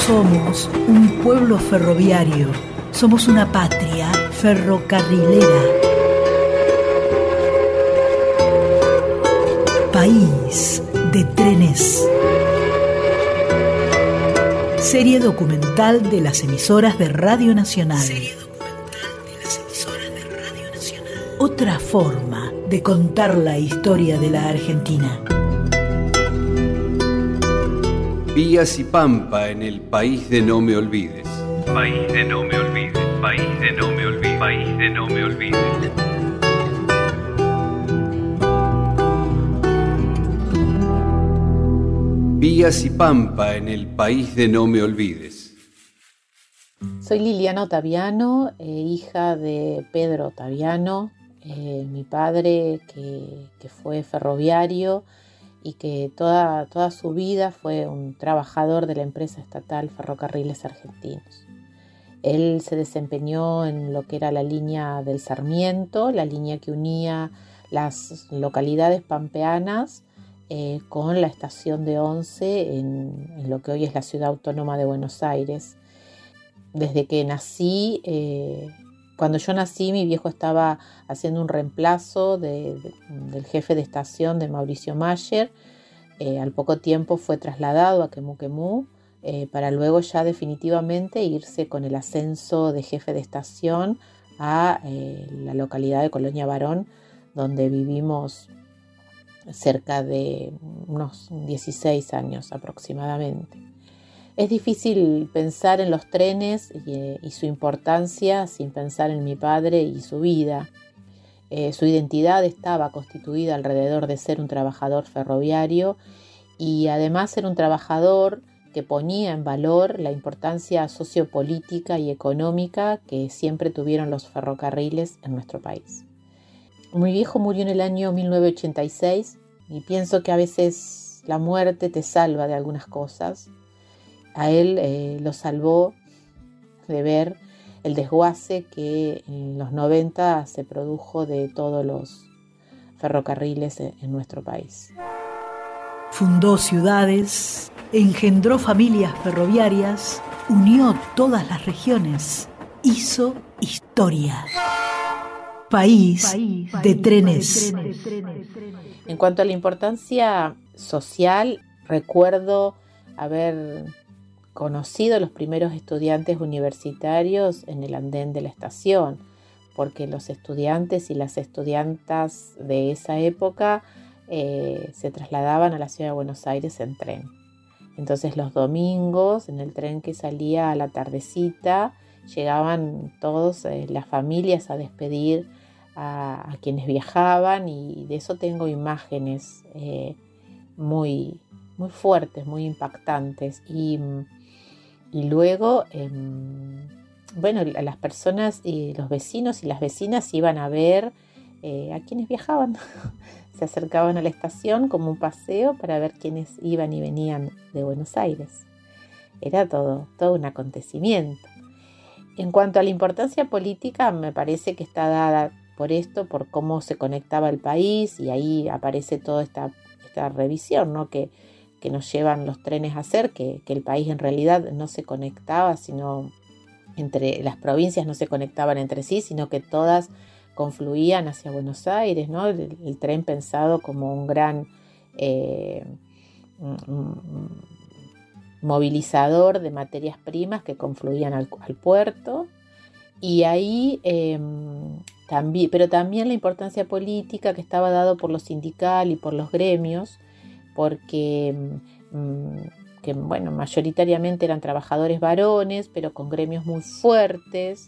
Somos un pueblo ferroviario. Somos una patria ferrocarrilera. País de trenes. Serie documental de las emisoras de Radio Nacional. Otra forma de contar la historia de la Argentina. Vías y Pampa en el país de no me olvides. País de no me olvides, país de no me olvides, país de no me olvides. Vías y Pampa en el país de no me olvides. Soy Liliana Ottaviano, hija de Pedro Ottaviano, mi padre que fue ferroviario y que toda su vida fue un trabajador de la empresa estatal Ferrocarriles Argentinos. Él se desempeñó en lo que era la línea del Sarmiento, la línea que unía las localidades pampeanas con la estación de Once en lo que hoy es la ciudad autónoma de Buenos Aires. Desde que nací, cuando yo nací, mi viejo estaba haciendo un reemplazo del jefe de estación de Mauricio Mayer. Al poco tiempo fue trasladado a Quemú, para luego ya definitivamente irse con el ascenso de jefe de estación a la localidad de Colonia Varón, donde vivimos cerca de unos 16 años aproximadamente. Es difícil pensar en los trenes y su importancia sin pensar en mi padre y su vida. Su identidad estaba constituida alrededor de ser un trabajador ferroviario y además ser un trabajador que ponía en valor la importancia sociopolítica y económica que siempre tuvieron los ferrocarriles en nuestro país. Mi viejo murió en el año 1986 y pienso que a veces la muerte te salva de algunas cosas. A él lo salvó de ver el desguace que en los 90 se produjo de todos los ferrocarriles en nuestro país. Fundó ciudades, engendró familias ferroviarias, unió todas las regiones, hizo historia. País de trenes. En cuanto a la importancia social, recuerdo haber conocido a los primeros estudiantes universitarios en el andén de la estación, porque los estudiantes y las estudiantas de esa época se trasladaban a la ciudad de Buenos Aires en tren. Entonces los domingos, en el tren que salía a la tardecita, llegaban todas las familias a despedir a quienes viajaban, y de eso tengo imágenes muy fuertes, muy impactantes. Y luego, las personas y los vecinos y las vecinas iban a ver a quienes viajaban. Se acercaban a la estación como un paseo para ver quiénes iban y venían de Buenos Aires. Era todo un acontecimiento. En cuanto a la importancia política, me parece que está dada por cómo se conectaba el país, y ahí aparece toda esta revisión, ¿no? que nos llevan los trenes a hacer, que el país en realidad no se conectaba, sino entre las provincias no se conectaban entre sí, sino que todas confluían hacia Buenos Aires, ¿no? El tren pensado como un gran movilizador de materias primas que confluían al puerto. Y ahí también la importancia política que estaba dado por lo sindical y por los gremios, porque mayoritariamente eran trabajadores varones, pero con gremios muy fuertes,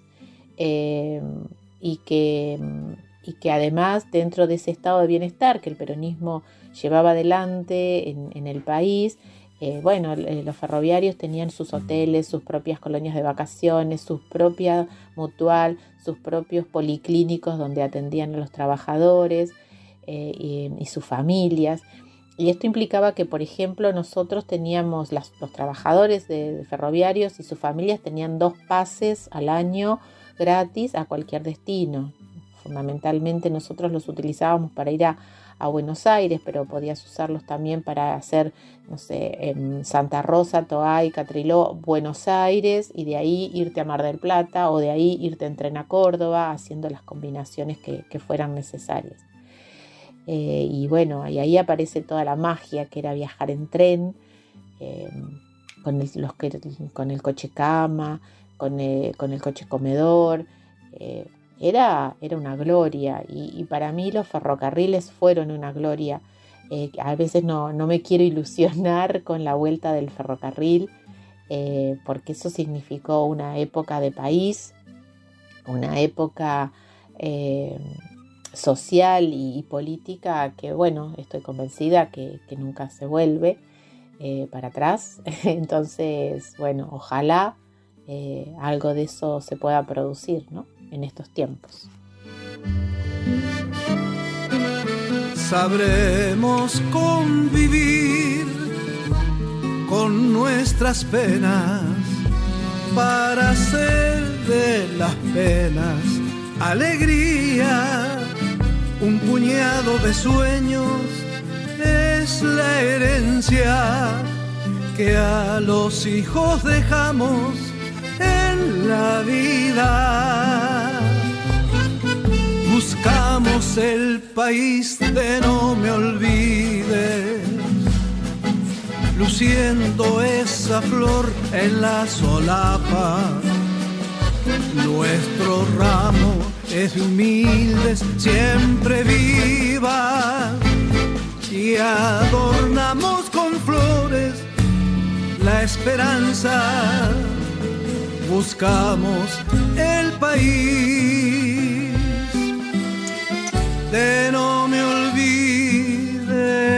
y que además, dentro de ese estado de bienestar que el peronismo llevaba adelante en el país, los ferroviarios tenían sus hoteles, sus propias colonias de vacaciones, su propia mutual, sus propios policlínicos donde atendían a los trabajadores y sus familias. Y esto implicaba que, por ejemplo, nosotros teníamos, los trabajadores de ferroviarios y sus familias tenían 2 pases al año gratis a cualquier destino. Fundamentalmente nosotros los utilizábamos para ir a a Buenos Aires, pero podías usarlos también para hacer, no sé, en Santa Rosa, Toay, Catriló, Buenos Aires, y de ahí irte a Mar del Plata, o de ahí irte en tren a Córdoba, haciendo las combinaciones que fueran necesarias. Y bueno, y ahí aparece toda la magia que era viajar en tren, con el coche cama, con el coche comedor. Era una gloria, y para mí los ferrocarriles fueron una gloria. A veces no me quiero ilusionar con la vuelta del ferrocarril, porque eso significó una época de país, una época social y política que, bueno, estoy convencida que nunca se vuelve para atrás. Entonces, bueno, ojalá algo de eso se pueda producir, ¿no?, en estos tiempos. Sabremos convivir con nuestras penas para hacer de las penas alegría. Un puñado de sueños es la herencia que a los hijos dejamos en la vida. Buscamos el país de no me olvides, luciendo esa flor en la solapa. Nuestro ramo es de humildes, siempre viva, y adornamos con flores la esperanza. Buscamos el país de no me olvides.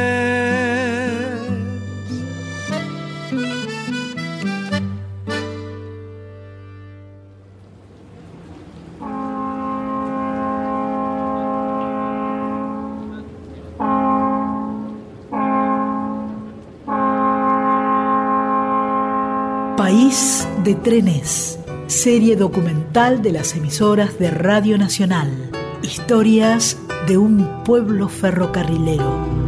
País de Trenes, serie documental de las emisoras de Radio Nacional. Historias de un pueblo ferrocarrilero.